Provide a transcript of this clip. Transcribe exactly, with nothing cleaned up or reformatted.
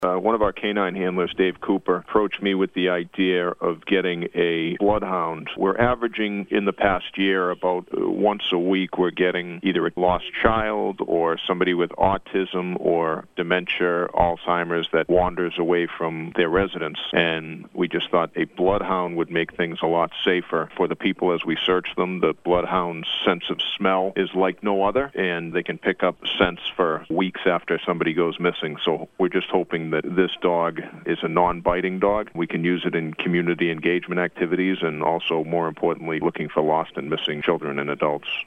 Uh, one of our canine handlers, Dave Cooper, approached me with the idea of getting a bloodhound. We're averaging in the past year about uh, once a week we're getting either a lost child or somebody with autism or dementia, Alzheimer's that wanders away from their residence. And we just thought a bloodhound would make things a lot safer for the people as we search them. The bloodhound's sense of smell is like no other, and they can pick up scents for weeks after somebody goes missing. So we're just hoping that this dog is a non-biting dog. We can use it in community engagement activities and also, more importantly, looking for lost and missing children and adults.